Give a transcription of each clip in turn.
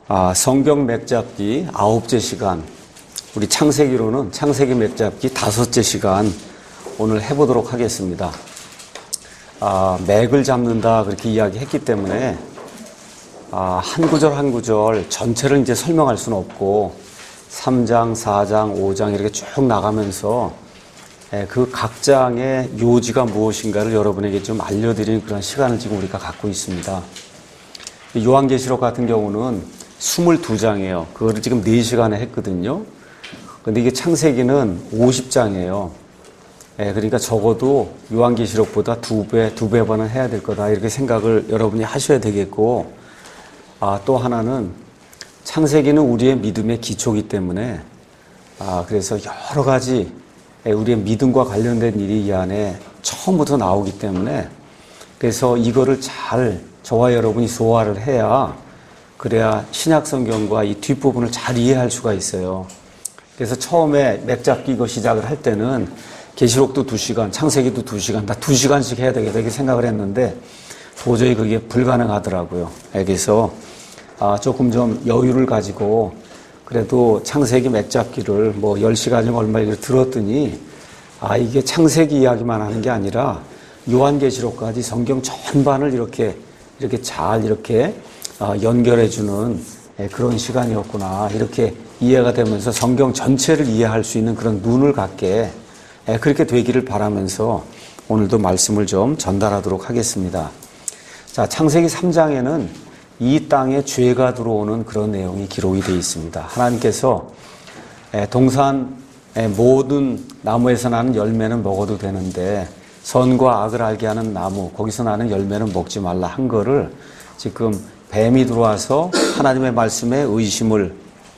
성경 맥잡기 9째 시간, 우리 창세기로는 창세기 맥잡기 5째 시간 오늘 해보도록 하겠습니다. 맥을 잡는다 그렇게 이야기했기 때문에 한 구절 한 구절 전체를 이제 설명할 수는 없고 3장, 4장, 5장 이렇게 쭉 나가면서 그 각 장의 요지가 무엇인가를 여러분에게 좀 알려드리는 그런 시간을 지금 우리가 갖고 있습니다. 요한계시록 같은 경우는 22장이에요. 그거를 지금 4시간에 했거든요. 근데 이게 창세기는 50장이에요. 그러니까 적어도 요한계시록보다 2배 반은 해야 될 거다. 이렇게 생각을 여러분이 하셔야 되겠고, 또 하나는 창세기는 우리의 믿음의 기초이기 때문에, 그래서 여러 가지 우리의 믿음과 관련된 일이 이 안에 처음부터 나오기 때문에, 그래서 이거를 잘 저와 여러분이 소화를 해야, 그래야 신약 성경과 이 뒷부분을 잘 이해할 수가 있어요. 그래서 처음에 맥잡기 이거 시작을 할 때는 계시록도 2시간, 창세기도 2시간, 다 2시간씩 해야 되겠다 이렇게 생각을 했는데 도저히 그게 불가능하더라고요. 그래서 조금 좀 여유를 가지고 그래도 창세기 맥잡기를 뭐 10시간이면 얼마 이렇게 들었더니 이게 창세기 이야기만 하는 게 아니라 요한계시록까지 성경 전반을 이렇게 잘 연결해주는 그런 시간이었구나. 이렇게 이해가 되면서 성경 전체를 이해할 수 있는 그런 눈을 갖게 그렇게 되기를 바라면서 오늘도 말씀을 좀 전달하도록 하겠습니다. 자, 창세기 3장에는 이 땅에 죄가 들어오는 그런 내용이 기록이 되어 있습니다. 하나님께서 동산 모든 나무에서 나는 열매는 먹어도 되는데 선과 악을 알게 하는 나무, 거기서 나는 열매는 먹지 말라 한 거를 지금 뱀이 들어와서 하나님의 말씀에 의심을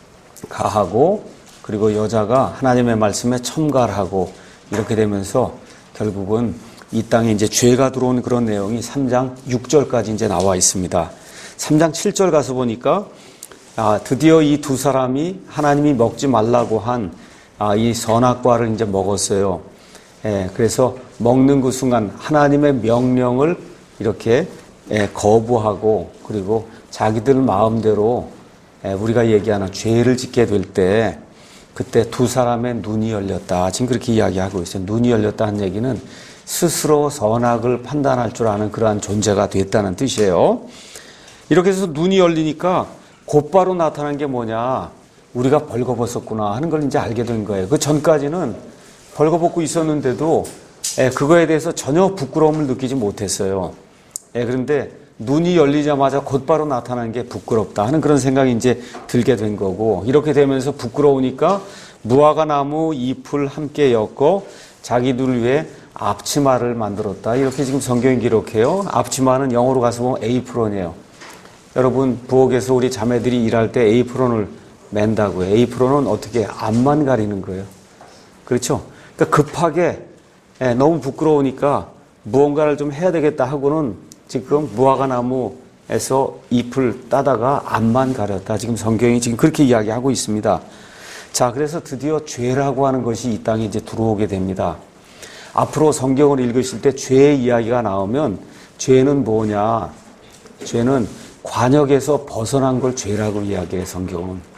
가하고 그리고 여자가 하나님의 말씀에 첨가하고 이렇게 되면서 결국은 이 땅에 이제 죄가 들어온 그런 내용이 3장 6절까지 이제 나와 있습니다. 3장 7절 가서 보니까 드디어 이 두 사람이 하나님이 먹지 말라고 한 이 선악과를 이제 먹었어요. 그래서 먹는 그 순간 하나님의 명령을 이렇게 거부하고 그리고 자기들 마음대로 우리가 얘기하는 죄를 짓게 될 때 그때 두 사람의 눈이 열렸다. 지금 그렇게 이야기하고 있어요. 눈이 열렸다는 얘기는 스스로 선악을 판단할 줄 아는 그러한 존재가 됐다는 뜻이에요. 이렇게 해서 눈이 열리니까 곧바로 나타난 게 뭐냐. 우리가 벌거벗었구나 하는 걸 이제 알게 된 거예요. 그 전까지는 벌거벗고 있었는데도 그거에 대해서 전혀 부끄러움을 느끼지 못했어요. 그런데 눈이 열리자마자 곧바로 나타나는 게 부끄럽다 하는 그런 생각이 이제 들게 된 거고 이렇게 되면서 부끄러우니까 무화과 나무 잎을 함께 엮어 자기들 위해 앞치마를 만들었다. 이렇게 지금 성경이 기록해요. 앞치마는 영어로 가서 보면 에이프론이에요. 여러분 부엌에서 우리 자매들이 일할 때 에이프론을 맨다고요. 에이프론은 어떻게 앞만 가리는 거예요. 그렇죠? 그러니까 급하게 너무 부끄러우니까 무언가를 좀 해야 되겠다 하고는 지금 무화과 나무에서 잎을 따다가 앞만 가렸다. 지금 성경이 지금 그렇게 이야기하고 있습니다. 자, 그래서 드디어 죄라고 하는 것이 이 땅에 이제 들어오게 됩니다. 앞으로 성경을 읽으실 때 죄의 이야기가 나오면 죄는 뭐냐? 죄는 관역에서 벗어난 걸 죄라고 이야기해요, 성경은.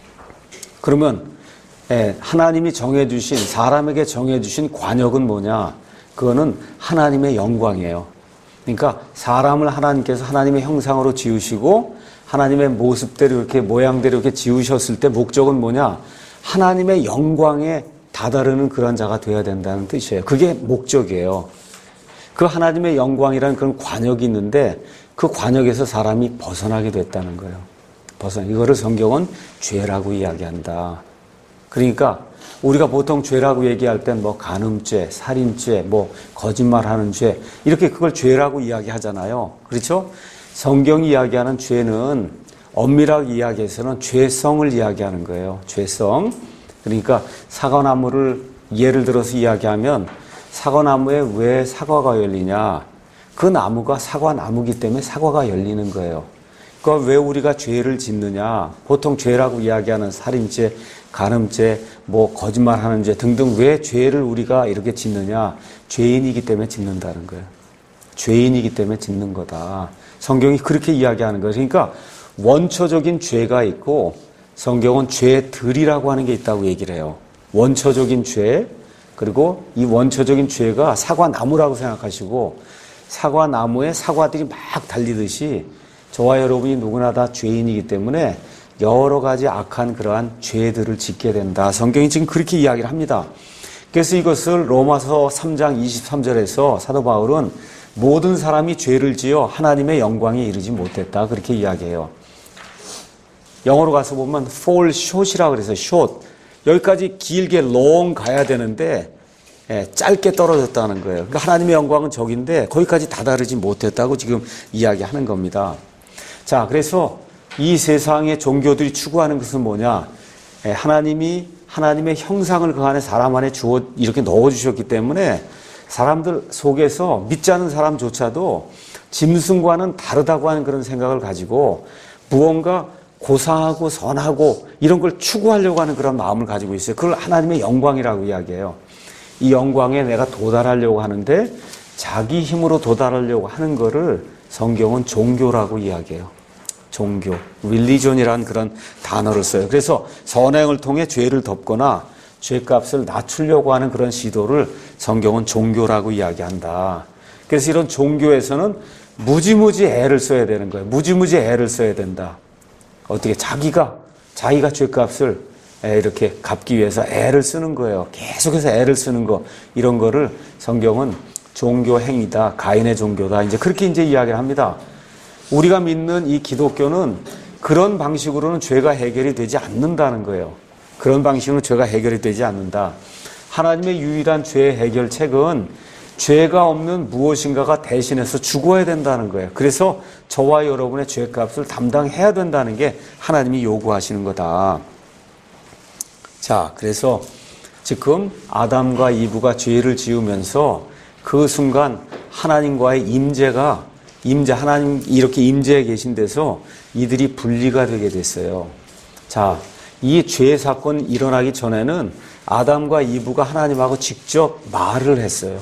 그러면 하나님이 정해주신 사람에게 정해주신 관역은 뭐냐? 그거는 하나님의 영광이에요. 그러니까 사람을 하나님께서 하나님의 형상으로 지으시고 하나님의 모습대로 이렇게 모양대로 이렇게 지으셨을 때 목적은 뭐냐? 하나님의 영광에 다다르는 그런 자가 되어야 된다는 뜻이에요. 그게 목적이에요. 그 하나님의 영광이라는 그런 관역이 있는데 그 관역에서 사람이 벗어나게 됐다는 거예요. 이거를 성경은 죄라고 이야기한다. 그러니까 우리가 보통 죄라고 얘기할 땐 뭐 간음죄, 살인죄, 뭐 거짓말하는 죄 이렇게 그걸 죄라고 이야기하잖아요. 그렇죠? 성경이 이야기하는 죄는 엄밀하게 이야기해서는 죄성을 이야기하는 거예요. 죄성. 그러니까 사과나무를 예를 들어서 이야기하면 사과나무에 왜 사과가 열리냐? 그 나무가 사과나무기 때문에 사과가 열리는 거예요. 그러니까 왜 우리가 죄를 짓느냐? 보통 죄라고 이야기하는 살인죄, 간음죄, 뭐 거짓말하는 죄 등등 왜 죄를 우리가 이렇게 짓느냐? 죄인이기 때문에 짓는다는 거예요. 죄인이기 때문에 짓는 거다. 성경이 그렇게 이야기하는 거예요. 그러니까 원초적인 죄가 있고 성경은 죄들이라고 하는 게 있다고 얘기를 해요. 원초적인 죄, 그리고 이 원초적인 죄가 사과나무라고 생각하시고 사과나무에 사과들이 막 달리듯이 저와 여러분이 누구나 다 죄인이기 때문에 여러 가지 악한 그러한 죄들을 짓게 된다. 성경이 지금 그렇게 이야기를 합니다. 그래서 이것을 로마서 3장 23절에서 사도 바울은 모든 사람이 죄를 지어 하나님의 영광에 이르지 못했다. 그렇게 이야기해요. 영어로 가서 보면 fall short이라고 그래서 short. 여기까지 길게 long 가야 되는데 짧게 떨어졌다는 거예요. 그러니까 하나님의 영광은 저긴데 거기까지 다다르지 못했다고 지금 이야기하는 겁니다. 자, 그래서 이 세상의 종교들이 추구하는 것은 뭐냐? 하나님이 하나님의 형상을 그 안에 사람 안에 주어 이렇게 넣어주셨기 때문에 사람들 속에서 믿지 않는 사람조차도 짐승과는 다르다고 하는 그런 생각을 가지고 무언가 고상하고 선하고 이런 걸 추구하려고 하는 그런 마음을 가지고 있어요. 그걸 하나님의 영광이라고 이야기해요. 이 영광에 내가 도달하려고 하는데 자기 힘으로 도달하려고 하는 거를 성경은 종교라고 이야기해요. 종교, religion이라는 그런 단어를 써요. 그래서 선행을 통해 죄를 덮거나 죄값을 낮추려고 하는 그런 시도를 성경은 종교라고 이야기한다. 그래서 이런 종교에서는 무지무지 애를 써야 되는 거예요. 무지무지 애를 써야 된다. 어떻게 자기가 죄값을 이렇게 갚기 위해서 애를 쓰는 거예요. 계속해서 애를 쓰는 거, 이런 거를 성경은 종교 행위다, 가인의 종교다. 이제 그렇게 이제 이야기를 합니다. 우리가 믿는 이 기독교는 그런 방식으로는 죄가 해결이 되지 않는다는 거예요. 그런 방식으로 죄가 해결이 되지 않는다. 하나님의 유일한 죄 해결책은 죄가 없는 무엇인가가 대신해서 죽어야 된다는 거예요. 그래서 저와 여러분의 죄값을 담당해야 된다는 게 하나님이 요구하시는 거다. 자, 그래서 지금 아담과 이브가 죄를 지으면서 그 순간 하나님과의 하나님 이렇게 임재해 계신 데서 이들이 분리가 되게 됐어요. 자, 이 죄 사건이 일어나기 전에는 아담과 이브가 하나님하고 직접 말을 했어요.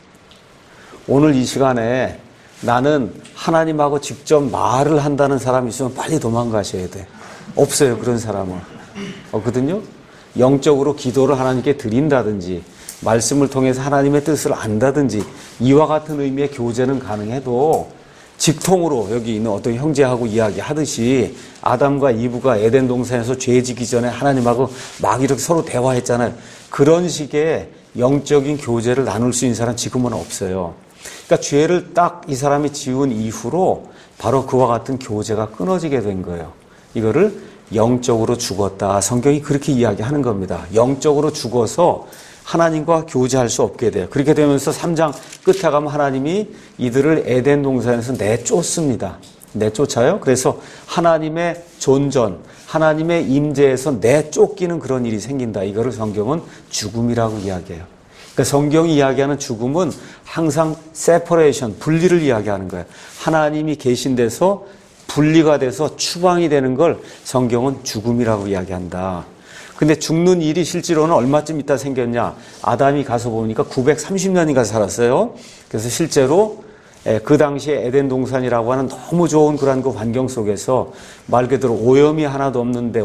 오늘 이 시간에 나는 하나님하고 직접 말을 한다는 사람이 있으면 빨리 도망가셔야 돼. 없어요, 그런 사람은. 없거든요? 영적으로 기도를 하나님께 드린다든지 말씀을 통해서 하나님의 뜻을 안다든지 이와 같은 의미의 교제는 가능해도 직통으로 여기 있는 어떤 형제하고 이야기하듯이 아담과 이브가 에덴 동산에서 죄 지기 전에 하나님하고 막 이렇게 서로 대화했잖아요. 그런 식의 영적인 교제를 나눌 수 있는 사람은 지금은 없어요. 그러니까 죄를 딱 이 사람이 지은 이후로 바로 그와 같은 교제가 끊어지게 된 거예요. 이거를 영적으로 죽었다. 성경이 그렇게 이야기하는 겁니다. 영적으로 죽어서 하나님과 교제할 수 없게 돼요. 그렇게 되면서 3장 끝에 가면 하나님이 이들을 에덴 동산에서 내쫓습니다. 내쫓아요. 그래서 하나님의 존전, 하나님의 임재에서 내쫓기는 그런 일이 생긴다. 이거를 성경은 죽음이라고 이야기해요. 그러니까 성경이 이야기하는 죽음은 항상 separation, 분리를 이야기하는 거예요. 하나님이 계신 데서 분리가 돼서 추방이 되는 걸 성경은 죽음이라고 이야기한다. 근데 죽는 일이 실제로는 얼마쯤 있다 생겼냐? 아담이 가서 보니까 930년인가 살았어요. 그래서 실제로 그 당시에 에덴 동산이라고 하는 너무 좋은 그런 그 환경 속에서 말 그대로 오염이 하나도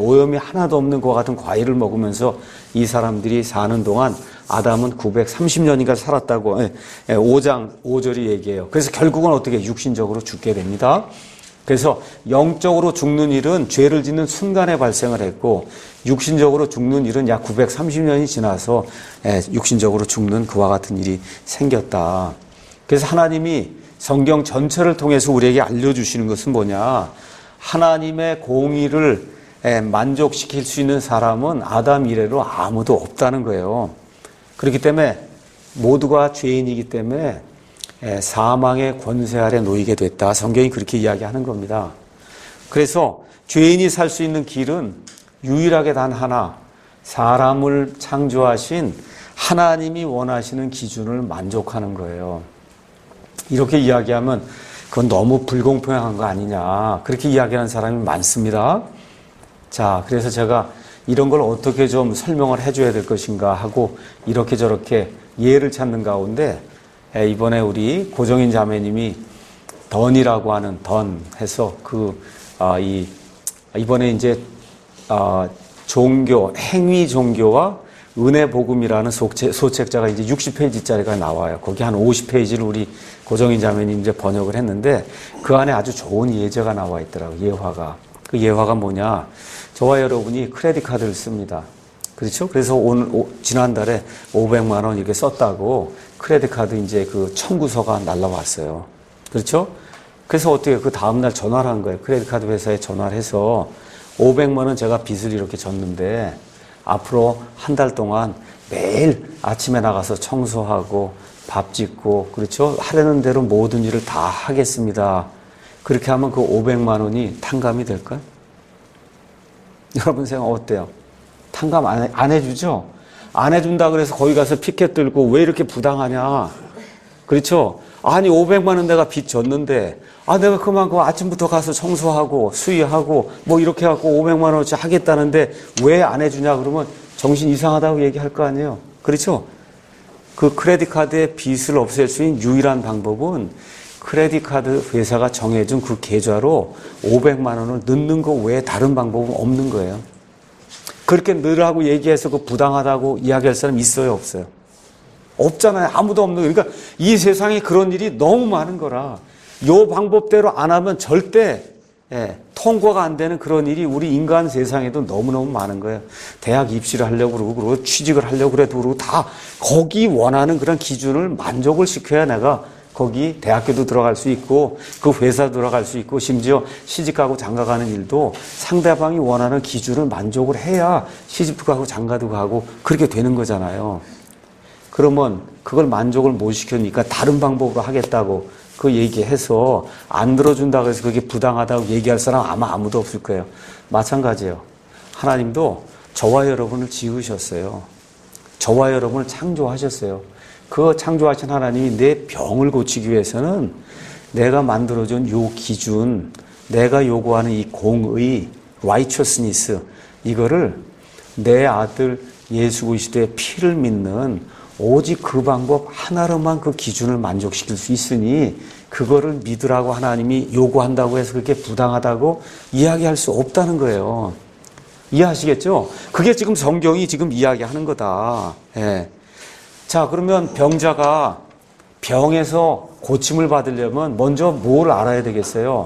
없는 것 같은 과일을 먹으면서 이 사람들이 사는 동안 아담은 930년인가 살았다고 5장 5절이 얘기해요. 그래서 결국은 어떻게 육신적으로 죽게 됩니다. 그래서 영적으로 죽는 일은 죄를 짓는 순간에 발생을 했고 육신적으로 죽는 일은 약 930년이 지나서 육신적으로 죽는 그와 같은 일이 생겼다. 그래서 하나님이 성경 전체를 통해서 우리에게 알려주시는 것은 뭐냐? 하나님의 공의를 만족시킬 수 있는 사람은 아담 이래로 아무도 없다는 거예요. 그렇기 때문에 모두가 죄인이기 때문에 사망의 권세 아래 놓이게 됐다. 성경이 그렇게 이야기하는 겁니다. 그래서 죄인이 살 수 있는 길은 유일하게 단 하나, 사람을 창조하신 하나님이 원하시는 기준을 만족하는 거예요. 이렇게 이야기하면 그건 너무 불공평한 거 아니냐, 그렇게 이야기하는 사람이 많습니다. 자, 그래서 제가 이런 걸 어떻게 좀 설명을 해줘야 될 것인가 하고 이렇게 저렇게 예를 찾는 가운데 이번에 우리 고정인 자매님이 던이라고 하는 던 해서 이 이번에 이제 종교, 행위 종교와 은혜 복음이라는 소책자가 이제 60페이지짜리가 나와요. 거기 한 50페이지를 우리 고정인 자매님 이제 번역을 했는데 그 안에 아주 좋은 예제가 나와 있더라고요. 예화가. 그 예화가 뭐냐? 저와 여러분이 크레딧 카드를 씁니다. 그렇죠? 그래서 지난달에 500만 원 이렇게 썼다고 크레딧 카드 이제 그 청구서가 날라왔어요. 그렇죠? 그래서 어떻게 그 다음날 전화를 한 거예요. 크레딧 카드 회사에 전화를 해서 500만 원 제가 빚을 이렇게 졌는데 앞으로 한 달 동안 매일 아침에 나가서 청소하고 밥 짓고 그렇죠? 하려는 대로 모든 일을 다 하겠습니다. 그렇게 하면 그 500만 원이 탕감이 될까요? 여러분 생각 어때요? 탕감 안 해주죠? 안 해준다 그래서 거기 가서 피켓 들고 왜 이렇게 부당하냐? 그렇죠? 아니 500만 원 내가 빚 졌는데 내가 그만큼 아침부터 가서 청소하고 수의하고 뭐 이렇게 해갖고 500만 원어치 하겠다는데 왜 안 해주냐 그러면 정신 이상하다고 얘기할 거 아니에요. 그렇죠? 그 크레딧 카드의 빚을 없앨 수 있는 유일한 방법은 크레딧 카드 회사가 정해준 그 계좌로 500만 원을 넣는 거 외에 다른 방법은 없는 거예요. 그렇게 넣으라고 얘기해서 그 부당하다고 이야기할 사람 있어요, 없어요? 없잖아요. 아무도 없는 거예요. 그러니까 이 세상에 그런 일이 너무 많은 거라 요 방법대로 안 하면 절대 통과가 안 되는 그런 일이 우리 인간 세상에도 너무너무 많은 거예요. 대학 입시를 하려고 그러고 취직을 하려고 그래도 그러고 다 거기 원하는 그런 기준을 만족을 시켜야 내가 거기 대학교도 들어갈 수 있고 그 회사 들어갈 수 있고 심지어 시집가고 장가가는 일도 상대방이 원하는 기준을 만족을 해야 시집도 가고 장가도 가고 그렇게 되는 거잖아요. 그러면 그걸 만족을 못 시키니까 다른 방법으로 하겠다고 그 얘기해서 안 들어준다고 해서 그게 부당하다고 얘기할 사람 아마 아무도 없을 거예요. 마찬가지예요. 하나님도 저와 여러분을 지으셨어요. 저와 여러분을 창조하셨어요. 그 창조하신 하나님이 내 병을 고치기 위해서는 내가 만들어준 요 기준, 내가 요구하는 이 공의, righteousness, 이거를 내 아들 예수 그리스도의 피를 믿는 오직 그 방법 하나로만 그 기준을 만족시킬 수 있으니 그거를 믿으라고 하나님이 요구한다고 해서 그렇게 부당하다고 이야기할 수 없다는 거예요. 이해하시겠죠? 그게 지금 성경이 지금 이야기하는 거다. 예. 자, 그러면 병자가 병에서 고침을 받으려면 먼저 뭘 알아야 되겠어요?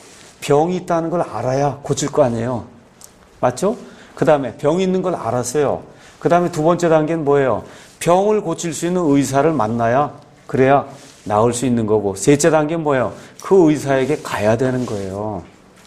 병이 있다는 걸 알아야 고칠 거 아니에요. 맞죠? 그 다음에 병이 있는 걸 알았어요. 그 다음에 두 번째 단계는 뭐예요? 병을 고칠 수 있는 의사를 만나야 그래야 나을 수 있는 거고 셋째 단계는 뭐예요? 그 의사에게 가야 되는 거예요.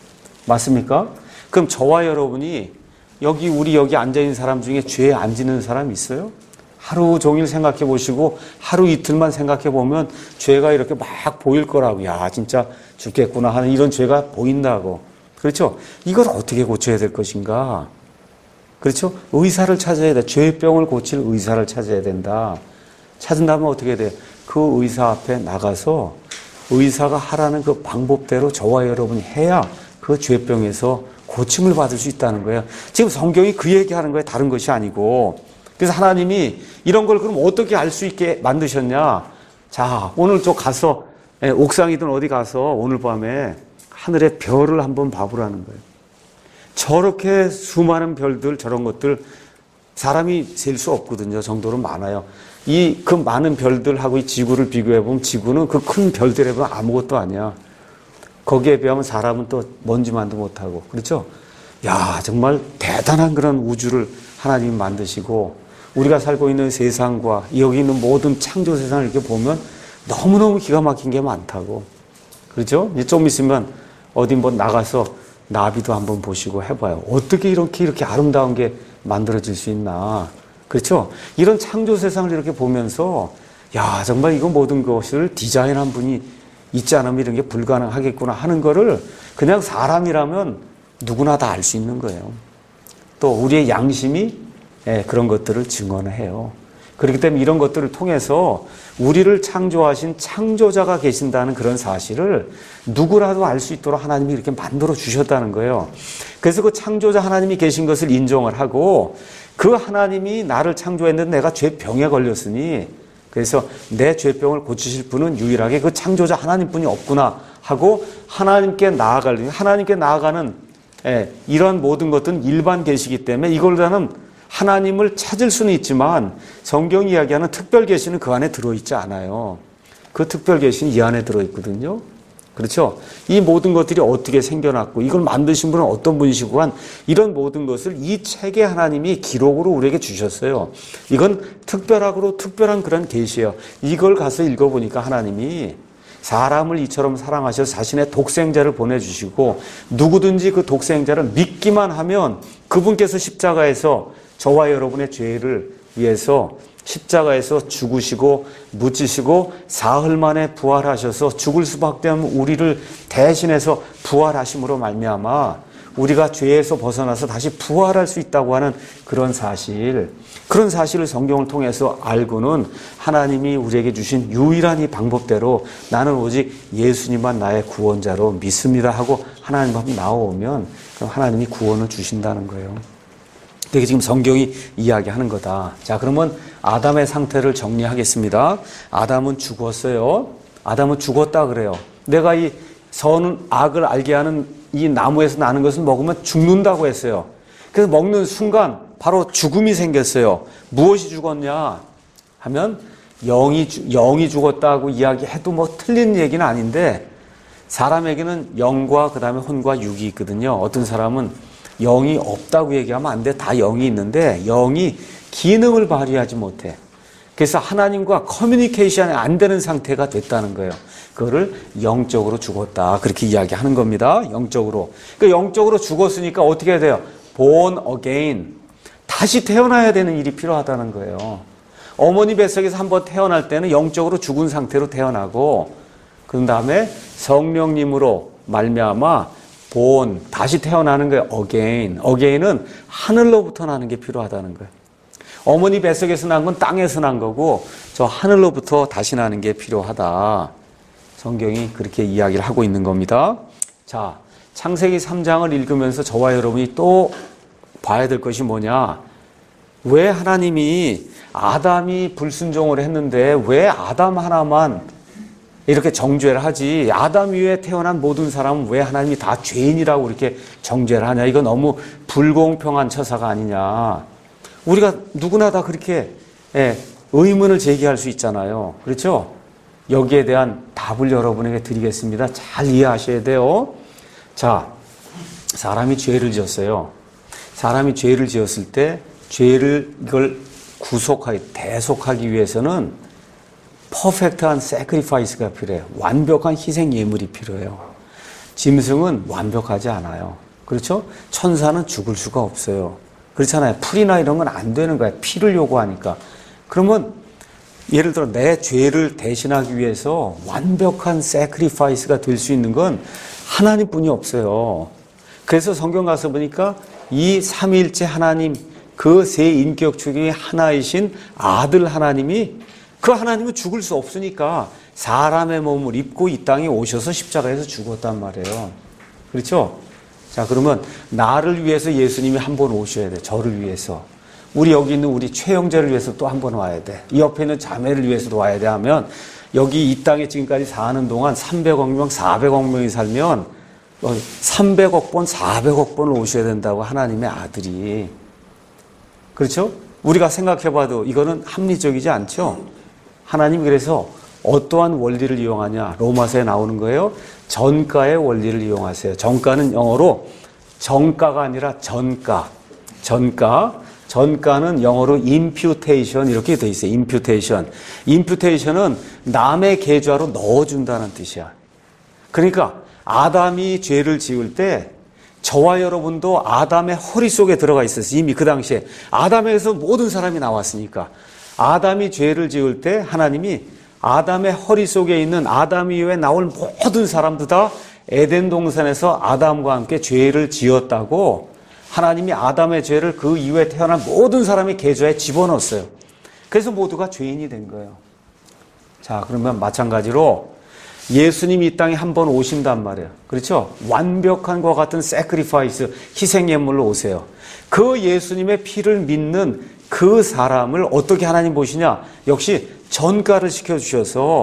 맞습니까? 그럼 저와 여러분이 우리 여기 앉아있는 사람 중에 죄 안 짓는 사람 있어요? 하루 종일 생각해 보시고 하루 이틀만 생각해 보면 죄가 이렇게 막 보일 거라고. 야, 진짜 죽겠구나 하는 이런 죄가 보인다고. 그렇죠? 이걸 어떻게 고쳐야 될 것인가? 그렇죠? 의사를 찾아야 돼. 죄병을 고칠 의사를 찾아야 된다. 찾은다면 어떻게 돼? 그 의사 앞에 나가서 의사가 하라는 그 방법대로 저와 여러분이 해야 그 죄병에서 고침을 받을 수 있다는 거예요. 지금 성경이 그 얘기하는 거예요. 다른 것이 아니고. 그래서 하나님이 이런 걸 그럼 어떻게 알 수 있게 만드셨냐? 자, 오늘 저 가서 옥상이든 어디 가서 오늘 밤에 하늘의 별을 한번 봐보라는 거예요. 저렇게 수많은 별들 저런 것들 사람이 셀 수 없거든요. 정도로 많아요. 그 많은 별들하고 이 지구를 비교해보면 지구는 그 큰 별들에 비하면 아무것도 아니야. 거기에 비하면 사람은 또 먼지만도 못하고. 그렇죠? 야, 정말 대단한 그런 우주를 하나님이 만드시고 우리가 살고 있는 세상과 여기 있는 모든 창조 세상을 이렇게 보면 너무너무 기가 막힌 게 많다고. 그렇죠? 이제 좀 있으면 어디 뭐 나가서 나비도 한번 보시고 해봐요. 어떻게 이렇게 아름다운 게 만들어질 수 있나. 그렇죠? 이런 창조 세상을 이렇게 보면서 야, 정말 이거 모든 것을 디자인한 분이 있지 않으면 이런 게 불가능하겠구나 하는 거를 그냥 사람이라면 누구나 다 알 수 있는 거예요. 또 우리의 양심이 그런 것들을 증언해요. 그렇기 때문에 이런 것들을 통해서 우리를 창조하신 창조자가 계신다는 그런 사실을 누구라도 알 수 있도록 하나님이 이렇게 만들어 주셨다는 거예요. 그래서 그 창조자 하나님이 계신 것을 인정을 하고 그 하나님이 나를 창조했는데 내가 죄병에 걸렸으니 그래서 내 죄병을 고치실 분은 유일하게 그 창조자 하나님뿐이 없구나 하고 하나님께 나아가는 이러한 모든 것들은 일반 계시이기 때문에 이걸로는 하나님을 찾을 수는 있지만 성경이 이야기하는 특별 계시는 그 안에 들어있지 않아요. 그 특별 계시는 이 안에 들어있거든요. 그렇죠? 이 모든 것들이 어떻게 생겨났고 이걸 만드신 분은 어떤 분이시고 한 이런 모든 것을 이 책에 하나님이 기록으로 우리에게 주셨어요. 이건 특별한 그런 계시예요. 이걸 가서 읽어보니까 하나님이 사람을 이처럼 사랑하셔서 자신의 독생자를 보내주시고 누구든지 그 독생자를 믿기만 하면 그분께서 십자가에서 저와 여러분의 죄를 위해서 십자가에서 죽으시고 묻히시고 사흘 만에 부활하셔서 죽을 수밖에 없는 우리를 대신해서 부활하심으로 말미암아 우리가 죄에서 벗어나서 다시 부활할 수 있다고 하는 그런 사실을 성경을 통해서 알고는 하나님이 우리에게 주신 유일한 이 방법대로 나는 오직 예수님만 나의 구원자로 믿습니다 하고 하나님 앞에 나오면 그럼 하나님이 구원을 주신다는 거예요. 이게 지금 성경이 이야기하는 거다. 자, 그러면 아담의 상태를 정리하겠습니다. 아담은 죽었어요. 아담은 죽었다 그래요. 내가 이 선은 악을 알게 하는 이 나무에서 나는 것을 먹으면 죽는다고 했어요. 그래서 먹는 순간 바로 죽음이 생겼어요. 무엇이 죽었냐 하면 영이 죽었다고 이야기해도 뭐 틀린 얘기는 아닌데 사람에게는 영과 그 다음에 혼과 육이 있거든요. 어떤 사람은 영이 없다고 얘기하면 안 돼. 다 영이 있는데 영이 기능을 발휘하지 못해. 그래서 하나님과 커뮤니케이션이 안 되는 상태가 됐다는 거예요. 그거를 영적으로 죽었다. 그렇게 이야기하는 겁니다. 영적으로. 그러니까 영적으로 죽었으니까 어떻게 해야 돼요? born again. 다시 태어나야 되는 일이 필요하다는 거예요. 어머니 뱃속에서 한번 태어날 때는 영적으로 죽은 상태로 태어나고 그 다음에 성령님으로 말미암아 born, 다시 태어나는 거예요. again. again은 하늘로부터 나는 게 필요하다는 거예요. 어머니 뱃속에서 난 건 땅에서 난 거고 저 하늘로부터 다시 나는 게 필요하다. 성경이 그렇게 이야기를 하고 있는 겁니다. 자, 창세기 3장을 읽으면서 저와 여러분이 또 봐야 될 것이 뭐냐. 왜 하나님이 아담이 불순종을 했는데 왜 아담 하나만 이렇게 정죄를 하지 아담 위에 태어난 모든 사람은 왜 하나님이 다 죄인이라고 이렇게 정죄를 하냐. 이거 너무 불공평한 처사가 아니냐. 우리가 누구나 다 그렇게 의문을 제기할 수 있잖아요. 그렇죠? 여기에 대한 답을 여러분에게 드리겠습니다. 잘 이해하셔야 돼요. 자, 사람이 죄를 지었어요. 사람이 죄를 지었을 때 이걸 대속하기 위해서는 퍼펙트한 sacrifice가 필요해요. 완벽한 희생 예물이 필요해요. 짐승은 완벽하지 않아요. 그렇죠? 천사는 죽을 수가 없어요. 그렇잖아요. 풀이나 이런 건 안 되는 거예요. 피를 요구하니까. 그러면 예를 들어 내 죄를 대신하기 위해서 완벽한 sacrifice가 될 수 있는 건 하나님뿐이 없어요. 그래서 성경 가서 보니까 이 삼위일체 하나님 그 세 인격 중에 하나이신 아들 하나님이 그 하나님은 죽을 수 없으니까 사람의 몸을 입고 이 땅에 오셔서 십자가에서 죽었단 말이에요. 그렇죠? 자, 그러면 나를 위해서 예수님이 한 번 오셔야 돼. 저를 위해서. 우리 여기 있는 우리 최영재를 위해서 또 한 번 와야 돼. 이 옆에 있는 자매를 위해서도 와야 돼 하면 여기 이 땅에 지금까지 사는 동안 300억 명, 400억 명이 살면 300억 번, 400억 번을 오셔야 된다고 하나님의 아들이. 그렇죠? 우리가 생각해봐도 이거는 합리적이지 않죠? 하나님이 그래서 어떠한 원리를 이용하냐? 로마서에 나오는 거예요. 전가의 원리를 이용하세요. 전가는 영어로 정가가 아니라 전가. 전가는 영어로 imputation 이렇게 돼 있어요. imputation은 남의 계좌로 넣어준다는 뜻이야. 그러니까 아담이 죄를 지을 때 저와 여러분도 아담의 허리 속에 들어가 있었어요. 이미 그 당시에 아담에서 모든 사람이 나왔으니까 아담이 죄를 지을 때 하나님이 아담의 허리 속에 있는 아담 이후에 나올 모든 사람도 다 에덴 동산에서 아담과 함께 죄를 지었다고 하나님이 아담의 죄를 그 이후에 태어난 모든 사람의 계좌에 집어넣었어요. 그래서 모두가 죄인이 된 거예요. 자, 그러면 마찬가지로 예수님이 이 땅에 한 번 오신단 말이에요. 그렇죠? 완벽한 것과 같은 sacrifice, 희생예물로 오세요. 그 예수님의 피를 믿는 그 사람을 어떻게 하나님 보시냐? 역시 전가를 시켜주셔서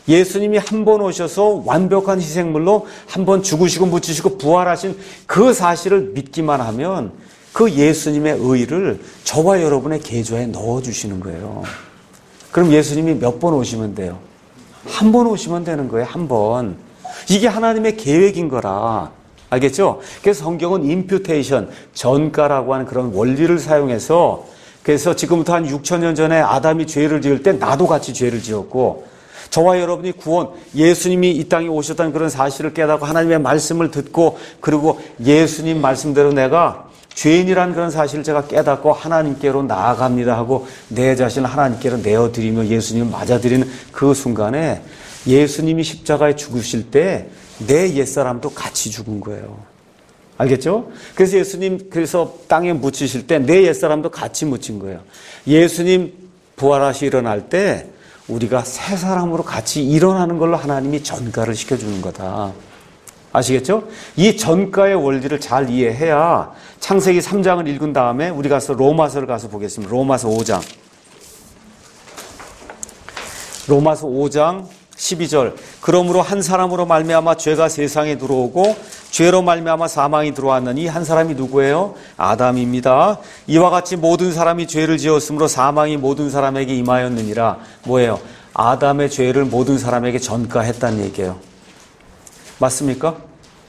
예수님이 한 번 오셔서 완벽한 희생물로 한 번 죽으시고 묻히시고 부활하신 그 사실을 믿기만 하면 그 예수님의 의를 저와 여러분의 계좌에 넣어주시는 거예요. 그럼 예수님이 몇 번 오시면 돼요? 한 번 오시면 되는 거예요. 한 번. 이게 하나님의 계획인 거라. 알겠죠? 그래서 성경은 임퓨테이션, 전가라고 하는 그런 원리를 사용해서, 그래서 지금부터 한 6,000년 전에 아담이 죄를 지을 때 나도 같이 죄를 지었고, 저와 여러분이 구원, 예수님이 이 땅에 오셨다는 그런 사실을 깨닫고 하나님의 말씀을 듣고, 그리고 예수님 말씀대로 내가 죄인이라는 그런 사실을 제가 깨닫고 하나님께로 나아갑니다 하고 내 자신을 하나님께로 내어드리며 예수님을 맞아들이는 그 순간에 예수님이 십자가에 죽으실 때 내 옛사람도 같이 죽은 거예요. 알겠죠? 그래서 예수님 땅에 묻히실 때 내 옛사람도 같이 묻힌 거예요. 예수님 부활하시 일어날 때 우리가 새 사람으로 같이 일어나는 걸로 하나님이 전가를 시켜주는 거다. 아시겠죠? 이 전가의 원리를 잘 이해해야 창세기 3장을 읽은 다음에 우리 가서 로마서를 가서 보겠습니다. 로마서 5장. 로마서 5장 12절. 그러므로 한 사람으로 말미암아 죄가 세상에 들어오고 죄로 말미암아 사망이 들어왔느니 한 사람이 누구예요? 아담입니다. 이와 같이 모든 사람이 죄를 지었으므로 사망이 모든 사람에게 임하였느니라. 뭐예요? 아담의 죄를 모든 사람에게 전가했다는 얘기예요. 맞습니까?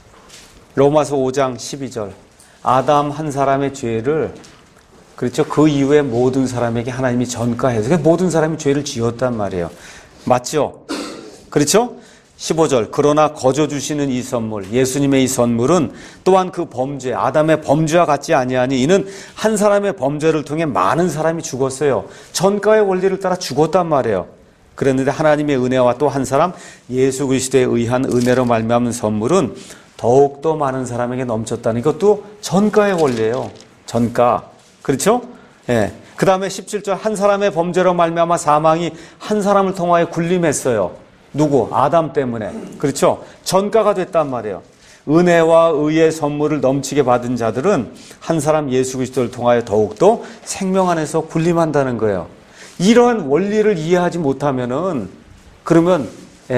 로마서 5장 12절. 아담 한 사람의 죄를, 그렇죠? 그 이후에 모든 사람에게 하나님이 전가해서 모든 사람이 죄를 지었단 말이에요. 맞죠? 그렇죠? 15절. 그러나 거저 주시는 이 선물, 예수님의 이 선물은 또한 그 범죄, 아담의 범죄와 같지 아니하니 이는 한 사람의 범죄를 통해 많은 사람이 죽었어요. 전가의 원리를 따라 죽었단 말이에요. 그랬는데 하나님의 은혜와 또 한 사람 예수 그리스도에 의한 은혜로 말미암은 선물은 더욱더 많은 사람에게 넘쳤다는 것도 전가의 원리예요. 전가. 그렇죠? 예. 그 다음에 17절. 한 사람의 범죄로 말미암아 사망이 한 사람을 통하여 군림했어요. 누구? 아담 때문에. 그렇죠? 전가가 됐단 말이에요. 은혜와 의의 선물을 넘치게 받은 자들은 한 사람 예수 그리스도를 통하여 더욱더 생명 안에서 군림한다는 거예요. 이러한 원리를 이해하지 못하면은 그러면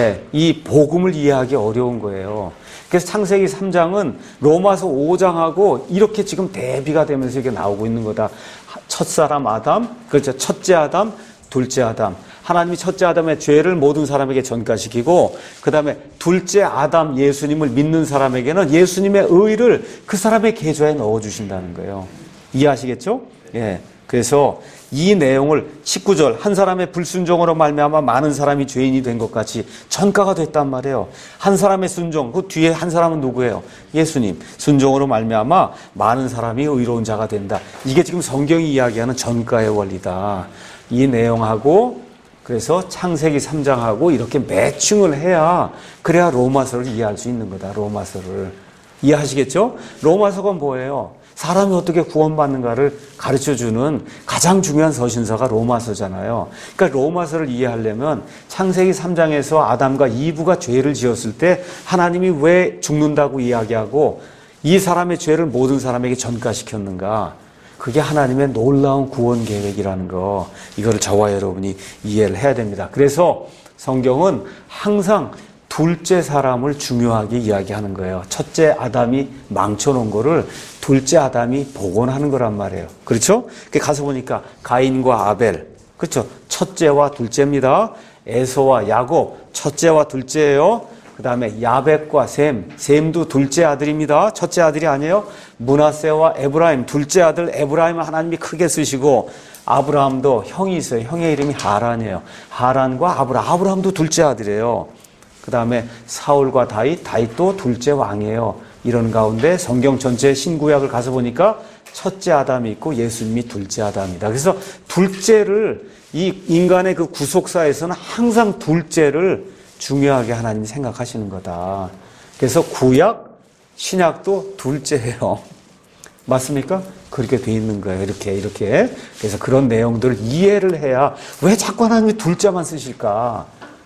이 복음을 이해하기 어려운 거예요. 그래서 창세기 3장은 로마서 5장하고 이렇게 지금 대비가 되면서 이게 나오고 있는 거다. 첫사람 아담, 그렇죠. 첫째 아담, 둘째 아담. 하나님이 첫째 아담의 죄를 모든 사람에게 전가시키고 그 다음에 둘째 아담 예수님을 믿는 사람에게는 예수님의 의를 그 사람의 계좌에 넣어주신다는 거예요. 이해하시겠죠? 예. 그래서 이 내용을 19절 한 사람의 불순종으로 말미암아 많은 사람이 죄인이 된 것 같이 전가가 됐단 말이에요. 한 사람의 순종, 그 뒤에 한 사람은 누구예요? 예수님. 순종으로 말미암아 많은 사람이 의로운 자가 된다. 이게 지금 성경이 이야기하는 전가의 원리다. 이 내용하고 그래서 창세기 3장하고 이렇게 매칭을 해야 그래야 로마서를 이해할 수 있는 거다. 로마서를. 이해하시겠죠? 로마서가 뭐예요? 사람이 어떻게 구원받는가를 가르쳐주는 가장 중요한 서신서가 로마서잖아요. 그러니까 로마서를 이해하려면 창세기 3장에서 아담과 이브가 죄를 지었을 때 하나님이 왜 죽는다고 이야기하고 이 사람의 죄를 모든 사람에게 전가시켰는가. 그게 하나님의 놀라운 구원 계획이라는 거. 이거를 저와 여러분이 이해를 해야 됩니다. 그래서 성경은 항상 둘째 사람을 중요하게 이야기하는 거예요. 첫째 아담이 망쳐놓은 거를 둘째 아담이 복원하는 거란 말이에요. 그렇죠? 가서 보니까 가인과 아벨, 그렇죠? 첫째와 둘째입니다. 에서와 야곱, 첫째와 둘째예요. 그 다음에 야벳과 셈도 둘째 아들입니다. 첫째 아들이 아니에요. 므낫세와 에브라임, 둘째 아들 에브라임을 하나님이 크게 쓰시고 아브라함도 형이 있어요. 형의 이름이 하란이에요. 하란과 아브라함도 둘째 아들이에요. 그 다음에 사울과 다윗도 둘째 왕이에요. 이런 가운데 성경 전체 신구약을 가서 보니까 첫째 아담이 있고 예수님이 둘째 아담이다. 그래서 둘째를 이 인간의 그 구속사에서는 항상 둘째를 중요하게 하나님이 생각하시는 거다. 그래서 구약, 신약도 둘째예요. 맞습니까? 그렇게 돼 있는 거예요. 이렇게. 그래서 그런 내용들을 이해를 해야 왜 자꾸 하나님이 둘째만 쓰실까?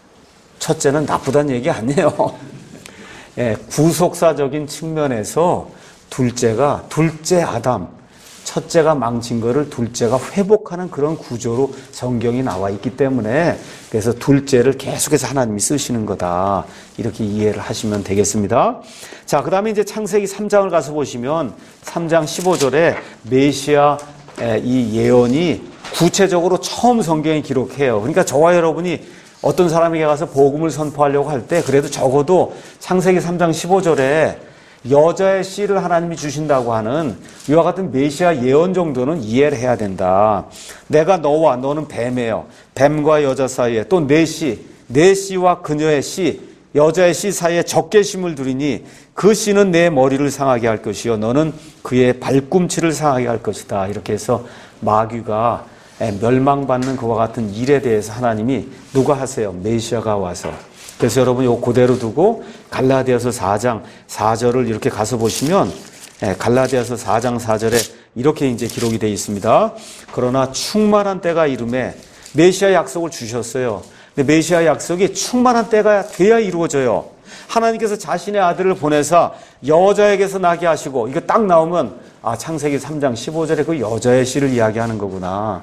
첫째는 나쁘다는 얘기 아니에요. 예, 구속사적인 측면에서 둘째가 둘째 아담, 첫째가 망친 거를 둘째가 회복하는 그런 구조로 성경이 나와 있기 때문에 그래서 둘째를 계속해서 하나님이 쓰시는 거다. 이렇게 이해를 하시면 되겠습니다. 자, 그 다음에 이제 창세기 3장을 가서 보시면 3장 15절에 메시아 이 예언이 구체적으로 처음 성경에 기록해요. 그러니까 저와 여러분이 어떤 사람에게 가서 복음을 선포하려고 할 때 그래도 적어도 창세기 3장 15절에 여자의 씨를 하나님이 주신다고 하는 이와 같은 메시아 예언 정도는 이해를 해야 된다. 내가 너와 너는 뱀이에요. 뱀과 여자 사이에 또 내 씨와 그녀의 씨, 여자의 씨 사이에 적개심을 두리니 그 씨는 내 머리를 상하게 할 것이요 너는 그의 발꿈치를 상하게 할 것이다. 이렇게 해서 마귀가 멸망받는 그와 같은 일에 대해서 하나님이 누가 하세요? 메시아가 와서. 그래서 여러분 이거 그대로 두고 갈라디아서 4장 4절을 이렇게 가서 보시면 갈라디아서 4장 4절에 이렇게 이제 기록이 되어 있습니다. 그러나 충만한 때가 이름에 메시아 약속을 주셨어요. 근데 메시아 약속이 충만한 때가 돼야 이루어져요. 하나님께서 자신의 아들을 보내사 여자에게서 나게 하시고 이거 딱 나오면 창세기 3장 15절에 그 여자의 씨를 이야기하는 거구나.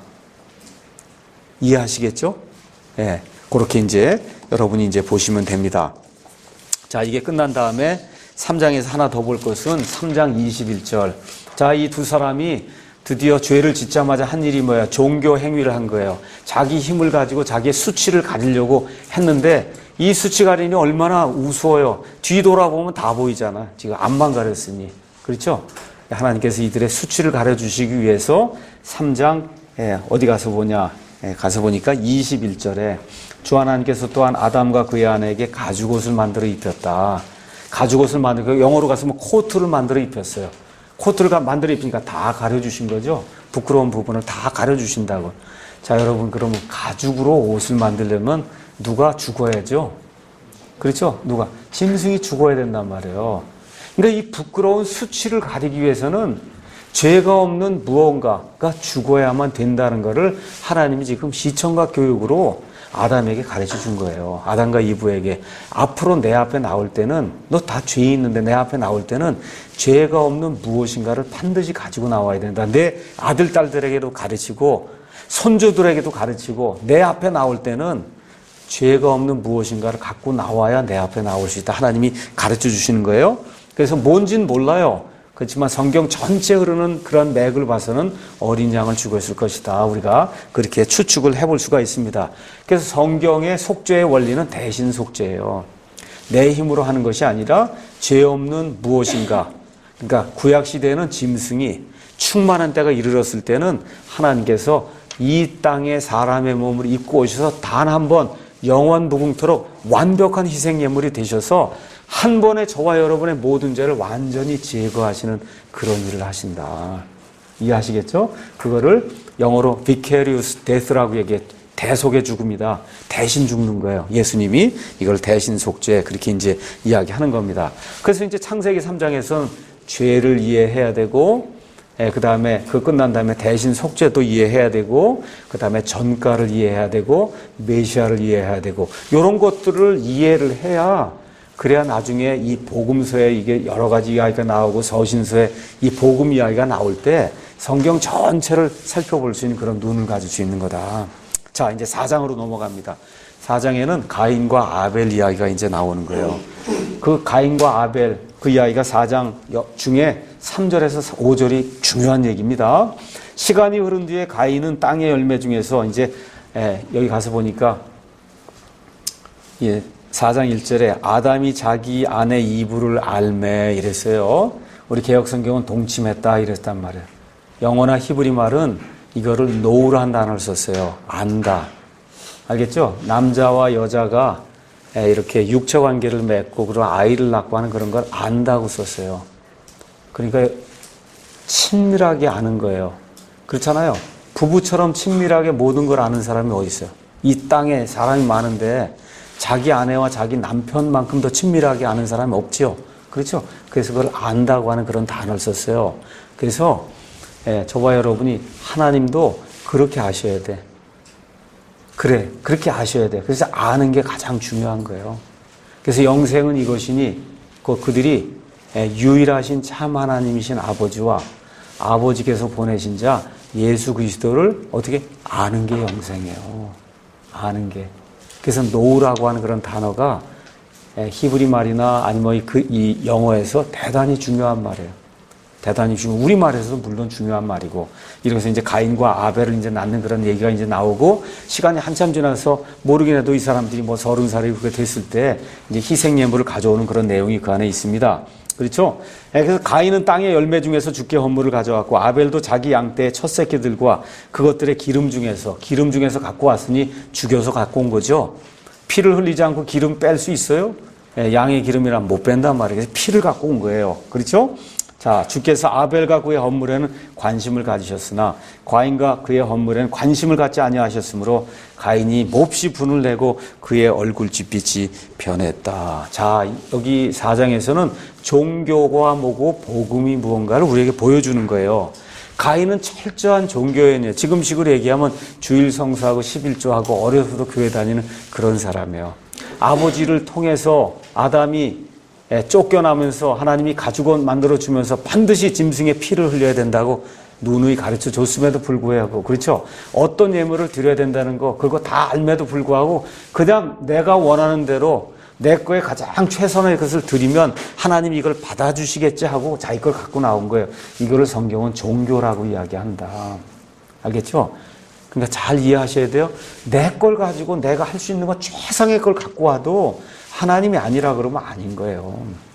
이해하시겠죠? 예. 그렇게 이제 여러분이 이제 보시면 됩니다. 자, 이게 끝난 다음에 3장에서 하나 더 볼 것은 3장 21절. 자, 이 두 사람이 드디어 죄를 짓자마자 한 일이 뭐야? 종교 행위를 한 거예요. 자기 힘을 가지고 자기의 수치를 가리려고 했는데 이 수치 가리니 얼마나 우스워요. 뒤돌아보면 다 보이잖아. 지금 앞만 가렸으니. 그렇죠? 하나님께서 이들의 수치를 가려주시기 위해서 3장 어디 가서 보냐? 가서 보니까 21절에 주 하나님께서 또한 아담과 그의 아내에게 가죽옷을 만들어 입혔다. 가죽옷을 만들고 영어로 가서면 코트를 만들어 입혔어요. 코트를 만들어 입히니까 다 가려주신 거죠. 부끄러운 부분을 다 가려주신다고. 자, 여러분 그러면 가죽으로 옷을 만들려면 누가 죽어야죠. 그렇죠? 누가? 짐승이 죽어야 된단 말이에요. 그러니까 이 부끄러운 수치를 가리기 위해서는 죄가 없는 무언가가 죽어야만 된다는 것을 하나님이 지금 시청각 교육으로 아담에게 가르쳐 준 거예요. 아담과 이브에게. 앞으로 내 앞에 나올 때는 너 다 죄 있는데 내 앞에 나올 때는 죄가 없는 무엇인가를 반드시 가지고 나와야 된다. 내 아들, 딸들에게도 가르치고 손주들에게도 가르치고 내 앞에 나올 때는 죄가 없는 무엇인가를 갖고 나와야 내 앞에 나올 수 있다. 하나님이 가르쳐 주시는 거예요. 그래서 뭔지는 몰라요. 그렇지만 성경 전체 흐르는 그런 맥을 봐서는 어린 양을 죽였을 것이다. 우리가 그렇게 추측을 해볼 수가 있습니다. 그래서 성경의 속죄의 원리는 대신 속죄예요. 내 힘으로 하는 것이 아니라 죄 없는 무엇인가. 그러니까 구약시대에는 짐승이 충만한 때가 이르렀을 때는 하나님께서 이 땅에 사람의 몸을 입고 오셔서 단 한 번 영원 무궁토록 완벽한 희생 예물이 되셔서 한 번에 저와 여러분의 모든 죄를 완전히 제거하시는 그런 일을 하신다. 이해하시겠죠? 그거를 영어로 vicarious death라고 얘기해. 대속의 죽음이다. 대신 죽는 거예요. 예수님이 이걸 대신 속죄 그렇게 이제 이야기하는 겁니다. 그래서 이제 창세기 3장에서는 죄를 이해해야 되고 그 다음에 그 끝난 다음에 대신 속죄도 이해해야 되고 그 다음에 전가를 이해해야 되고 메시아를 이해해야 되고 이런 것들을 이해를 해야 그래야 나중에 이 복음서에 이게 여러 가지 이야기가 나오고 서신서에 이 복음 이야기가 나올 때 성경 전체를 살펴볼 수 있는 그런 눈을 가질 수 있는 거다. 자, 이제 4장으로 넘어갑니다. 4장에는 가인과 아벨 이야기가 이제 나오는 거예요. 그 가인과 아벨 그 이야기가 4장 중에 3절에서 5절이 중요한 얘기입니다. 시간이 흐른 뒤에 가인은 땅의 열매 중에서 이제 여기 가서 보니까 4장 1절에 아담이 자기 아내 이브를 알매 이랬어요. 우리 개혁성경은 동침했다 이랬단 말이에요. 영어나 히브리 말은 이거를 know라는 단어를 썼어요. 안다. 알겠죠? 남자와 여자가 이렇게 육체관계를 맺고 그런 아이를 낳고 하는 그런 걸 안다고 썼어요. 그러니까 친밀하게 아는 거예요. 그렇잖아요. 부부처럼 친밀하게 모든 걸 아는 사람이 어디 있어요? 이 땅에 사람이 많은데 자기 아내와 자기 남편만큼 더 친밀하게 아는 사람이 없지요. 그렇죠? 그래서 그걸 안다고 하는 그런 단어를 썼어요. 그래서 저와 여러분이 하나님도 그렇게 아셔야 돼. 그래, 그렇게 아셔야 돼. 그래서 아는 게 가장 중요한 거예요. 그래서 영생은 이것이니 그들이 유일하신 참 하나님이신 아버지와 아버지께서 보내신 자 예수 그리스도를 어떻게 아는 게 영생이에요. 아는 게. 그래서 know라고 하는 그런 단어가 히브리 말이나 아니면 이 영어에서 대단히 중요한 말이에요. 대단히 중요한, 우리말에서도 물론 중요한 말이고, 이러면서 이제 가인과 아벨을 이제 낳는 그런 얘기가 이제 나오고, 시간이 한참 지나서 모르긴 해도 이 사람들이 뭐 30살이 그렇게 됐을 때 이제 희생예물을 가져오는 그런 내용이 그 안에 있습니다. 그렇죠? 그래서 가인은 땅의 열매 중에서 주께 헌물을 가져왔고, 아벨도 자기 양떼의 첫 새끼들과 그것들의 기름 중에서 갖고 왔으니 죽여서 갖고 온 거죠. 피를 흘리지 않고 기름 뺄 수 있어요? 양의 기름이란 못 뺀단 말이에요. 그래서 피를 갖고 온 거예요. 그렇죠? 자, 주께서 아벨과 그의 헌물에는 관심을 가지셨으나 가인과 그의 헌물에는 관심을 갖지 아니하셨으므로 가인이 몹시 분을 내고 그의 얼굴빛이 변했다. 자, 여기 4장에서는 종교가 뭐고 복음이 무언가를 우리에게 보여주는 거예요. 가인은 철저한 종교인이에요. 지금식으로 얘기하면 주일 성수하고 11조하고 어려서도 교회 다니는 그런 사람이에요. 아버지를 통해서 아담이 쫓겨나면서 하나님이 가죽 만들어주면서 반드시 짐승의 피를 흘려야 된다고 누누이 가르쳐 줬음에도 불구하고, 그렇죠? 어떤 예물을 드려야 된다는 거, 그거 다 알매도 불구하고, 그냥 내가 원하는 대로 내 거에 가장 최선의 것을 드리면 하나님이 이걸 받아주시겠지 하고 자기 걸 갖고 나온 거예요. 이거를 성경은 종교라고 이야기한다. 알겠죠? 그러니까 잘 이해하셔야 돼요. 내 걸 가지고 내가 할 수 있는 건 최상의 걸 갖고 와도 하나님이 아니라 그러면 아닌 거예요.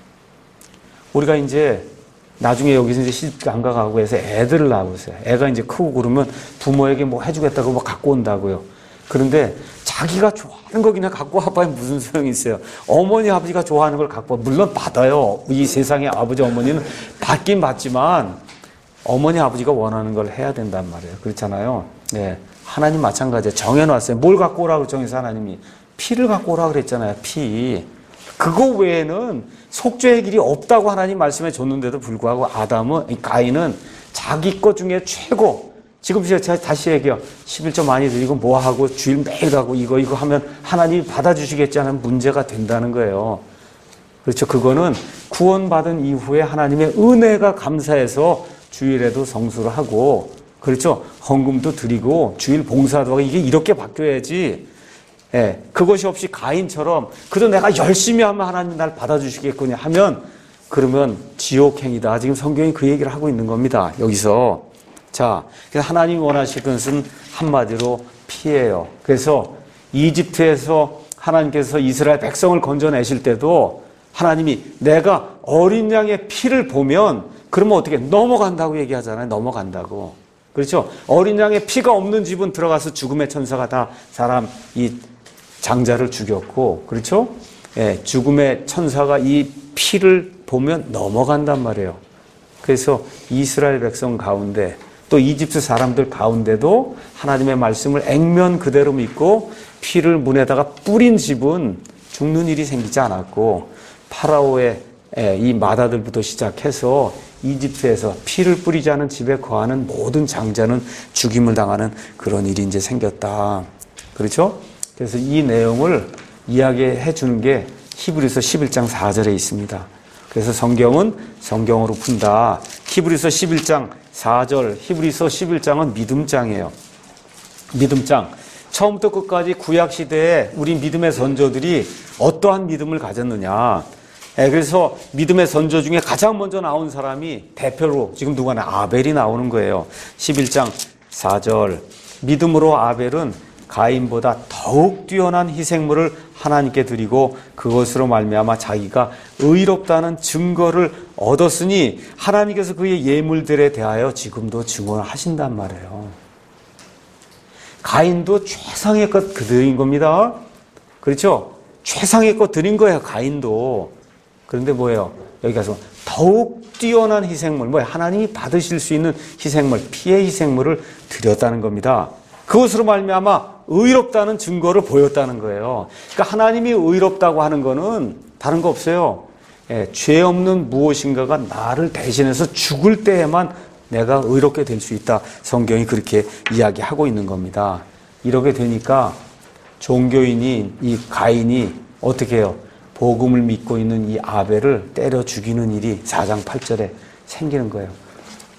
우리가 이제 나중에 여기서 이제 시집 안 가고 해서 애들을 낳고 있어요. 애가 이제 크고 그러면 부모에게 뭐 해주겠다고 뭐 갖고 온다고요. 그런데 자기가 좋아하는 거 그냥 갖고 와봐야 무슨 소용이 있어요. 어머니 아버지가 좋아하는 걸 갖고 와. 물론 받아요. 이 세상에 아버지 어머니는 받긴 받지만 어머니 아버지가 원하는 걸 해야 된단 말이에요. 그렇잖아요. 네. 하나님 마찬가지예요. 정해놨어요. 뭘 갖고 오라고 정해서 하나님이 피를 갖고 오라고 그랬잖아요. 피. 그거 외에는 속죄의 길이 없다고 하나님 말씀해 줬는데도 불구하고 가인은 자기 것 중에 최고, 지금 제가 다시 얘기해요. 11조 많이 드리고 뭐하고 주일 매일 가고 이거 하면 하나님이 받아주시겠지 하는 문제가 된다는 거예요. 그렇죠. 그거는 구원받은 이후에 하나님의 은혜가 감사해서 주일에도 성수를 하고, 그렇죠. 헌금도 드리고 주일 봉사도 하고 이게 이렇게 바뀌어야지. 예, 그것이 없이 가인처럼 그래도 내가 열심히 하면 하나님 날 받아주시겠군요 하면 그러면 지옥행이다. 지금 성경이 그 얘기를 하고 있는 겁니다. 여기서. 자, 그래서 하나님이 원하시는 것은 한마디로 피예요. 그래서 이집트에서 하나님께서 이스라엘 백성을 건져내실 때도 하나님이 내가 어린 양의 피를 보면 그러면 어떻게 넘어간다고 얘기하잖아요. 넘어간다고. 그렇죠? 어린 양의 피가 없는 집은 들어가서 죽음의 천사가 다 사람 이 장자를 죽였고, 그렇죠? 예, 죽음의 천사가 이 피를 보면 넘어간단 말이에요. 그래서 이스라엘 백성 가운데 또 이집트 사람들 가운데도 하나님의 말씀을 액면 그대로 믿고 피를 문에다가 뿌린 집은 죽는 일이 생기지 않았고, 파라오의 이 마다들부터 시작해서 이집트에서 피를 뿌리지 않은 집에 거하는 모든 장자는 죽임을 당하는 그런 일이 이제 생겼다. 그렇죠? 그래서 이 내용을 이야기해 주는 게 히브리서 11장 4절에 있습니다. 그래서 성경은 성경으로 푼다. 히브리서 11장 4절, 히브리서 11장은 믿음장이에요. 믿음장. 처음부터 끝까지 구약시대에 우리 믿음의 선조들이 어떠한 믿음을 가졌느냐. 그래서 믿음의 선조 중에 가장 먼저 나온 사람이 대표로 지금 누구나 아벨이 나오는 거예요. 11장 4절. 믿음으로 아벨은 가인보다 더욱 뛰어난 희생물을 하나님께 드리고 그것으로 말미암아 자기가 의롭다는 증거를 얻었으니 하나님께서 그의 예물들에 대하여 지금도 증언하신단 말이에요. 가인도 최상의 것 드린 겁니다. 그렇죠? 최상의 것 드린 거예요. 가인도. 그런데 뭐예요? 여기 가서 더욱 뛰어난 희생물, 뭐예요? 하나님이 받으실 수 있는 희생물, 피의 희생물을 드렸다는 겁니다. 그것으로 말미암아 의롭다는 증거를 보였다는 거예요. 그러니까 하나님이 의롭다고 하는 거는 다른 거 없어요. 죄 없는 무엇인가가 나를 대신해서 죽을 때에만 내가 의롭게 될 수 있다. 성경이 그렇게 이야기하고 있는 겁니다. 이렇게 되니까 종교인이 이 가인이 어떻게 해요? 복음을 믿고 있는 이 아벨을 때려 죽이는 일이 4장 8절에 생기는 거예요.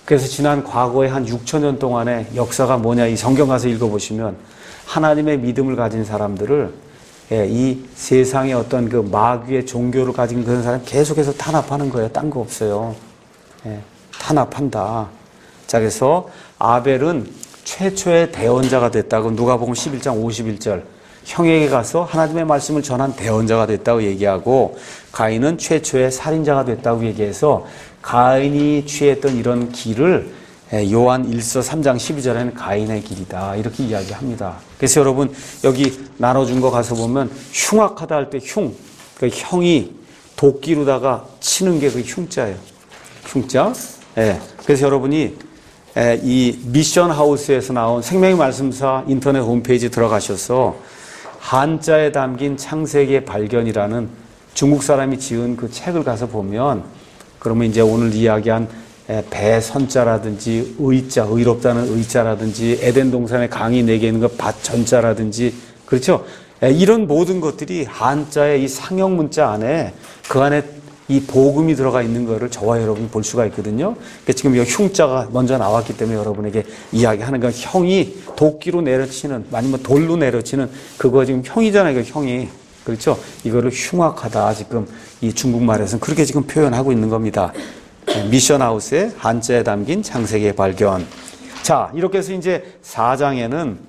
그래서 지난 과거의 한 6천 년 동안의 역사가 뭐냐, 이 성경 가서 읽어보시면 하나님의 믿음을 가진 사람들을 이 세상의 어떤 그 마귀의 종교를 가진 그런 사람 계속해서 탄압하는 거예요. 딴 거 없어요. 탄압한다. 자, 그래서 아벨은 최초의 대언자가 됐다고 누가복음 11장 51절 형에게 가서 하나님의 말씀을 전한 대언자가 됐다고 얘기하고, 가인은 최초의 살인자가 됐다고 얘기해서 가인이 취했던 이런 길을 요한 1서 3장 12절에는 가인의 길이다 이렇게 이야기합니다. 그래서 여러분 여기 나눠준 거 가서 보면 흉악하다 할 때 그 형이 도끼로다가 치는 게 그 흉자예요. 흉자. 그래서 여러분이 이 미션 하우스에서 나온 생명의 말씀사 인터넷 홈페이지 들어가셔서 한자에 담긴 창세기의 발견이라는 중국 사람이 지은 그 책을 가서 보면, 그러면 이제 오늘 이야기한 배선자라든지 의자, 의롭다는 의자라든지 에덴 동산에 강이 4개 있는 거 밭 전자라든지, 그렇죠? 이런 모든 것들이 한자의 이 상형 문자 안에 그 안에 이 복음이 들어가 있는 거를 저와 여러분이 볼 수가 있거든요. 그러니까 지금 이 흉자가 먼저 나왔기 때문에 여러분에게 이야기하는 건, 형이 도끼로 내려치는 아니면 돌로 내려치는 그거 지금 형이잖아요. 그 형이. 그렇죠? 이거를 흉악하다 지금 이 중국말에서는 그렇게 지금 표현하고 있는 겁니다. 미션하우스의 한자에 담긴 창세기의 발견. 자, 이렇게 해서 이제 4장에는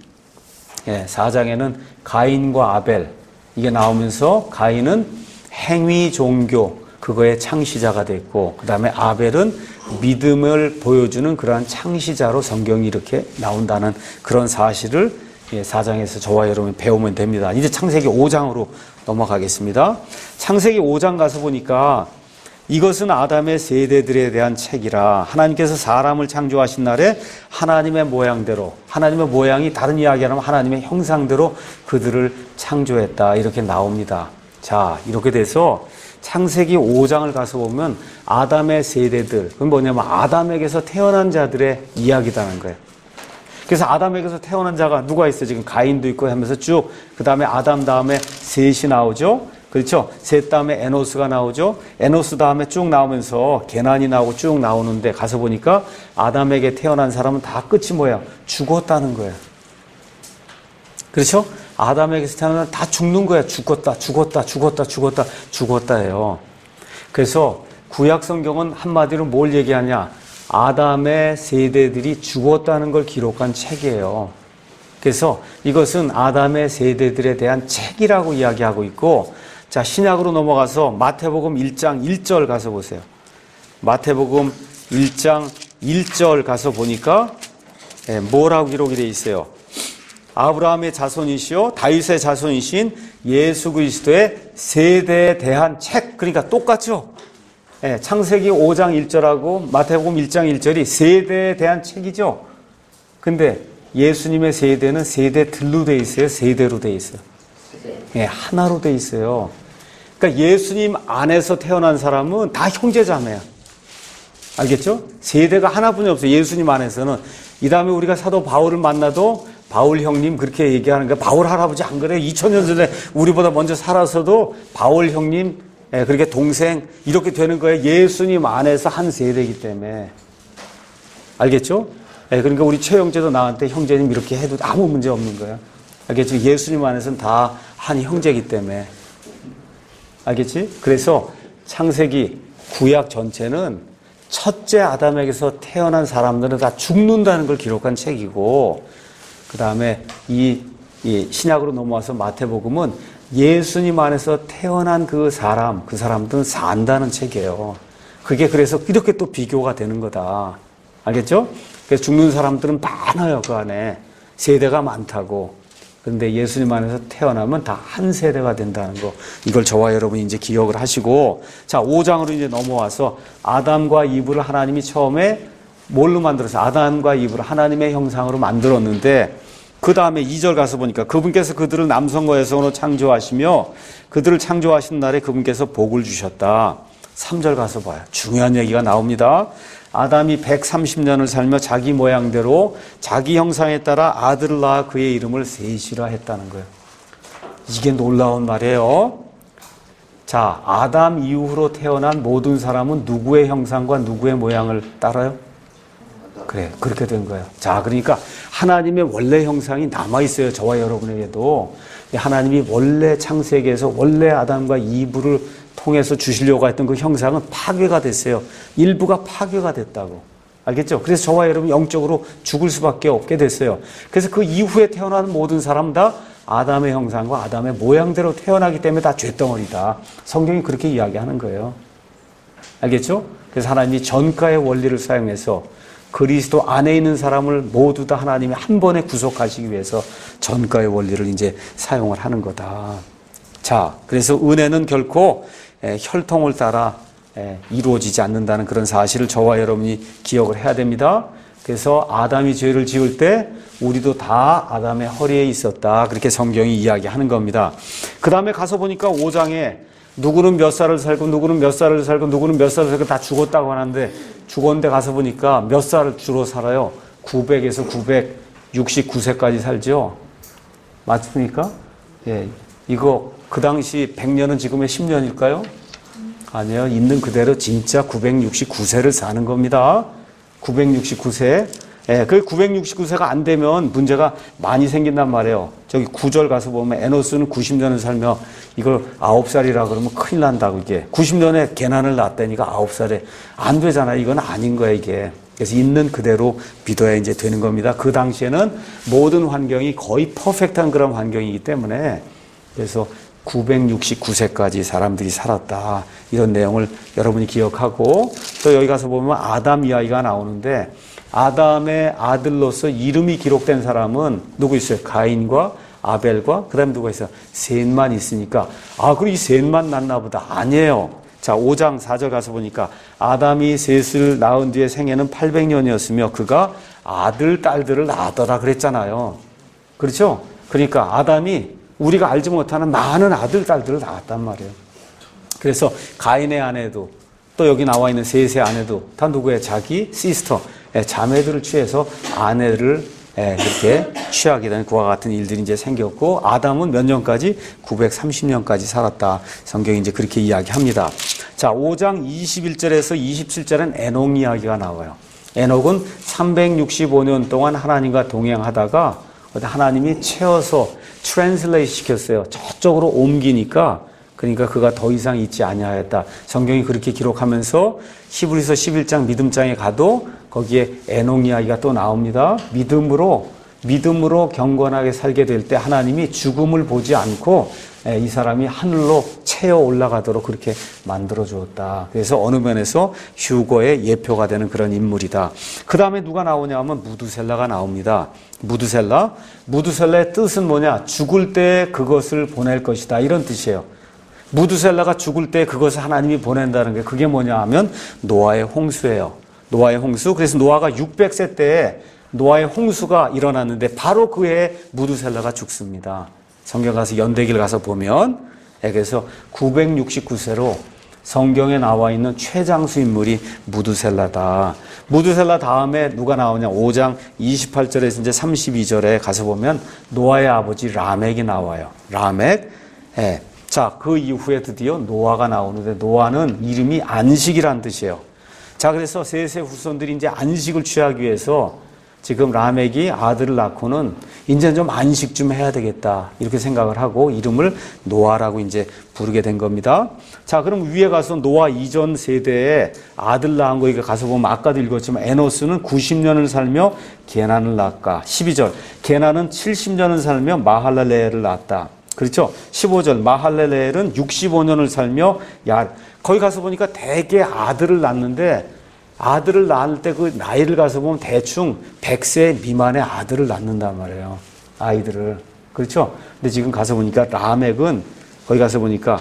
가인과 아벨 이게 나오면서 가인은 행위 종교 그거의 창시자가 됐고, 그 다음에 아벨은 믿음을 보여주는 그러한 창시자로 성경이 이렇게 나온다는 그런 사실을 4장에서 저와 여러분이 배우면 됩니다. 이제 창세기 5장으로 넘어가겠습니다. 창세기 5장 가서 보니까 이것은 아담의 세대들에 대한 책이라, 하나님께서 사람을 창조하신 날에 하나님의 모양대로, 하나님의 모양이 다른 이야기하면 하나님의 형상대로 그들을 창조했다 이렇게 나옵니다. 자, 이렇게 돼서 창세기 5장을 가서 보면 아담의 세대들, 그건 뭐냐면 아담에게서 태어난 자들의 이야기다는 거예요. 그래서 아담에게서 태어난 자가 누가 있어요? 지금 가인도 있고 하면서 쭉, 그 다음에 아담 다음에 셋이 나오죠? 그렇죠? 셋 다음에 에노스가 나오죠? 에노스 다음에 쭉 나오면서 게난이 나오고 쭉 나오는데, 가서 보니까 아담에게 태어난 사람은 다 끝이 뭐야? 죽었다는 거예요. 그렇죠? 아담에게서 태어나면 다 죽는 거야. 죽었다예요. 그래서 구약 성경은 한마디로 뭘 얘기하냐? 아담의 세대들이 죽었다는 걸 기록한 책이에요. 그래서 이것은 아담의 세대들에 대한 책이라고 이야기하고 있고, 자, 신약으로 넘어가서 마태복음 1장 1절 가서 보세요. 마태복음 1장 1절 가서 보니까 뭐라고 기록이 되어 있어요? 아브라함의 자손이시요 다윗의 자손이신 예수 그리스도의 세대에 대한 책. 그러니까 똑같죠? 창세기 5장 1절하고 마태복음 1장 1절이 세대에 대한 책이죠. 근데 예수님의 세대는 세대들로 돼 있어요? 세대로 돼 있어요? 하나로 돼 있어요. 그러니까 예수님 안에서 태어난 사람은 다 형제자매야. 알겠죠? 세대가 하나뿐이 없어요. 예수님 안에서는. 이 다음에 우리가 사도 바울을 만나도 바울 형님 그렇게 얘기하는 거야. 바울 할아버지 안 그래요? 2000년 전에 우리보다 먼저 살아서도 바울 형님, 그렇게 동생 이렇게 되는 거예요. 예수님 안에서 한 세대이기 때문에. 알겠죠? 그러니까 우리 최영재도 나한테 형제님 이렇게 해도 아무 문제 없는 거예요. 알겠죠? 예수님 안에서는 다 한 형제이기 때문에. 알겠지? 그래서 창세기 구약 전체는 첫째 아담에게서 태어난 사람들은 다 죽는다는 걸 기록한 책이고, 그 다음에 이 신약으로 넘어와서 마태복음은 예수님 안에서 태어난 그 사람들은 산다는 책이에요. 그게 그래서 이렇게 또 비교가 되는 거다. 알겠죠? 그래서 죽는 사람들은 많아요, 그 안에. 세대가 많다고. 그런데 예수님 안에서 태어나면 다 한 세대가 된다는 거. 이걸 저와 여러분이 이제 기억을 하시고, 자, 5장으로 이제 넘어와서 아담과 이브를 하나님이 처음에 뭘로 만들었어요? 아담과 이브를 하나님의 형상으로 만들었는데, 그 다음에 2절 가서 보니까 그분께서 그들을 남성과 여성으로 창조하시며 그들을 창조하신 날에 그분께서 복을 주셨다. 3절 가서 봐요. 중요한 얘기가 나옵니다. 아담이 130년을 살며 자기 모양대로 자기 형상에 따라 아들을 낳아 그의 이름을 셋이라 했다는 거예요. 이게 놀라운 말이에요. 자, 아담 이후로 태어난 모든 사람은 누구의 형상과 누구의 모양을 따라요? 그래. 그렇게 된 거예요. 자, 그러니까 하나님의 원래 형상이 남아있어요. 저와 여러분에게도. 하나님이 원래 창세기에서 원래 아담과 이브를 통해서 주시려고 했던 그 형상은 파괴가 됐어요. 일부가 파괴가 됐다고. 알겠죠? 그래서 저와 여러분 영적으로 죽을 수밖에 없게 됐어요. 그래서 그 이후에 태어나는 모든 사람은 다 아담의 형상과 아담의 모양대로 태어나기 때문에 다 죄덩어리다. 성경이 그렇게 이야기하는 거예요. 알겠죠? 그래서 하나님이 전가의 원리를 사용해서 그리스도 안에 있는 사람을 모두 다 하나님이 한 번에 구속하시기 위해서 전가의 원리를 이제 사용을 하는 거다. 자, 그래서 은혜는 결코 혈통을 따라 이루어지지 않는다는 그런 사실을 저와 여러분이 기억을 해야 됩니다. 그래서 아담이 죄를 지을 때 우리도 다 아담의 허리에 있었다. 그렇게 성경이 이야기하는 겁니다. 그 다음에 가서 보니까 5장에 누구는 몇 살을 살고 누구는 몇 살을 살고 누구는 몇 살을 살고 다 죽었다고 하는데 죽었는데 가서 보니까 몇 살을 주로 살아요? 900에서 969세까지 살죠? 맞습니까? 예, 이거 그 당시 100년은 지금의 10년일까요? 아니요. 있는 그대로 진짜 969세를 사는 겁니다. 969세. 예, 그 969세가 안 되면 문제가 많이 생긴단 말이에요. 저기 9절 가서 보면 에노스는 90년을 살며 이걸 9살이라 그러면 큰일 난다고 이게. 90년에 계난을 낳았다니까 9살에 안 되잖아요. 이건 아닌 거야 이게. 그래서 있는 그대로 믿어야 이제 되는 겁니다. 그 당시에는 모든 환경이 거의 퍼펙트한 그런 환경이기 때문에 그래서 969세까지 사람들이 살았다. 이런 내용을 여러분이 기억하고 또 여기 가서 보면 아담 이야기가 나오는데 아담의 아들로서 이름이 기록된 사람은 누구 있어요? 가인과 아벨과 그 다음에 누가 있어요? 셋만 있으니까 그럼 이 셋만 낳나 보다. 아니에요. 자, 5장 4절 가서 보니까 아담이 셋을 낳은 뒤에 생애는 800년이었으며 그가 아들, 딸들을 낳았더라 그랬잖아요. 그렇죠? 그러니까 아담이 우리가 알지 못하는 많은 아들, 딸들을 낳았단 말이에요. 그래서 가인의 아내도 또 여기 나와 있는 셋의 아내도 다 누구예요? 자기 시스터, 자매들을 취해서 아내를 이렇게 취하게 되는 그와 같은 일들이 이제 생겼고 아담은 몇 년까지? 930년까지 살았다. 성경이 이제 그렇게 이야기합니다. 자, 5장 21절에서 27절엔 에녹 이야기가 나와요. 에녹은 365년 동안 하나님과 동행하다가 하나님이 채워서 트랜슬레이트 시켰어요. 저쪽으로 옮기니까 그러니까 그가 더 이상 있지 아니하였다. 성경이 그렇게 기록하면서 히브리서 11장 믿음장에 가도 거기에 에녹 이야기가 또 나옵니다. 믿음으로 경건하게 살게 될 때 하나님이 죽음을 보지 않고 이 사람이 하늘로 채어 올라가도록 그렇게 만들어 주었다. 그래서 어느 면에서 휴거의 예표가 되는 그런 인물이다. 그 다음에 누가 나오냐 하면 무두셀라가 나옵니다. 무두셀라의 뜻은 뭐냐? 죽을 때 그것을 보낼 것이다. 이런 뜻이에요. 무두셀라가 죽을 때 그것을 하나님이 보낸다는 게 그게 뭐냐 하면 노아의 홍수예요. 노아의 홍수. 그래서 노아가 600세 때에 노아의 홍수가 일어났는데 바로 그 해에 무두셀라가 죽습니다. 성경 가서 연대기를 가서 보면 그래서 969세로 성경에 나와 있는 최장수 인물이 무두셀라다. 무두셀라 다음에 누가 나오냐? 5장 28절에서 이제 32절에 가서 보면 노아의 아버지 라멕이 나와요. 라멕. 자, 그 이후에 드디어 노아가 나오는데 노아는 이름이 안식이란 뜻이에요. 자, 그래서 셋의 후손들이 이제 안식을 취하기 위해서 지금 라멕이 아들을 낳고는 이제 좀 안식 좀 해야 되겠다. 이렇게 생각을 하고 이름을 노아라고 이제 부르게 된 겁니다. 자, 그럼 위에 가서 노아 이전 세대에 아들 낳은 거 이거 가서 보면 아까도 읽었지만 에노스는 90년을 살며 게난을 낳았다. 12절. 게난은 70년을 살며 마할랄레엘을 낳았다. 그렇죠? 15절. 마할랄레엘은 65년을 살며 거기 가서 보니까 대개 아들을 낳는데 아들을 낳을 때 그 나이를 가서 보면 대충 100세 미만의 아들을 낳는단 말이에요. 아이들을. 그렇죠? 근데 지금 가서 보니까 라멕은 거기 가서 보니까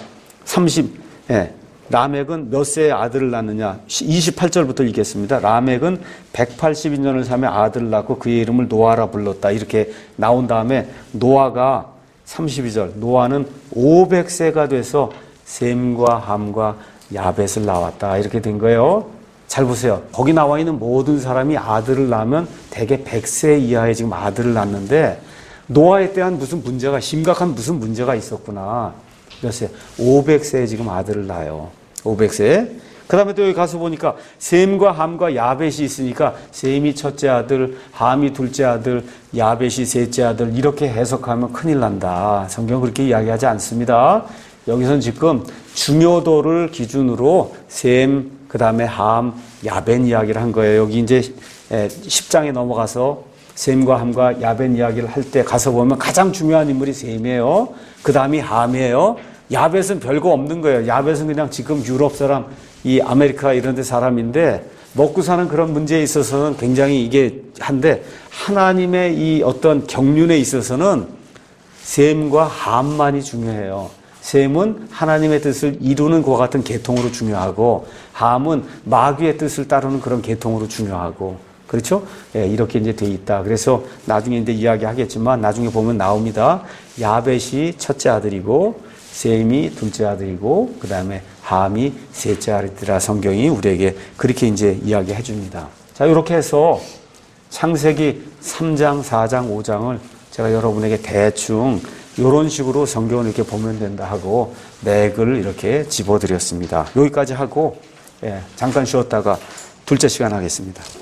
라멕은 몇 세의 아들을 낳느냐? 28절부터 읽겠습니다. 라멕은 182년을 살며 아들을 낳고 그의 이름을 노아라 불렀다. 이렇게 나온 다음에 노아가 32절. 노아는 500세가 돼서 셈과 함과 야벳을 낳았다. 이렇게 된 거예요. 잘 보세요. 거기 나와 있는 모든 사람이 아들을 낳으면 대개 100세 이하의 지금 아들을 낳는데 노아에 대한 심각한 무슨 문제가 있었구나. 몇 세? 500세에 지금 아들을 낳아요. 500세. 그 다음에 또 여기 가서 보니까 셈과 함과 야벳이 있으니까 셈이 첫째 아들, 함이 둘째 아들, 야벳이 셋째 아들 이렇게 해석하면 큰일 난다. 성경은 그렇게 이야기하지 않습니다. 여기서는 지금 중요도를 기준으로 셈, 그 다음에 함, 야벳 이야기를 한 거예요. 여기 이제 10장에 넘어가서 셈과 함과 야벳 이야기를 할 때 가서 보면 가장 중요한 인물이 셈이에요. 그 다음이 함이에요. 야벳은 별거 없는 거예요. 야벳은 그냥 지금 유럽 사람, 이 아메리카 이런 데 사람인데 먹고 사는 그런 문제에 있어서는 굉장히 이게 한데 하나님의 이 어떤 경륜에 있어서는 셈과 함만이 중요해요. 셈은 하나님의 뜻을 이루는 것과 같은 계통으로 중요하고 함은 마귀의 뜻을 따르는 그런 계통으로 중요하고 그렇죠? 예, 이렇게 이제 돼 있다. 그래서 나중에 이제 이야기하겠지만 나중에 보면 나옵니다. 야벳이 첫째 아들이고 셈이 둘째 아들이고 그 다음에 함이 셋째 아들이라 성경이 우리에게 그렇게 이제 이야기해 줍니다. 자, 이렇게 해서 창세기 3장, 4장, 5장을 제가 여러분에게 대충 이런 식으로 성경을 이렇게 보면 된다 하고 맥을 이렇게 집어드렸습니다. 여기까지 하고 잠깐 쉬었다가 둘째 시간 하겠습니다.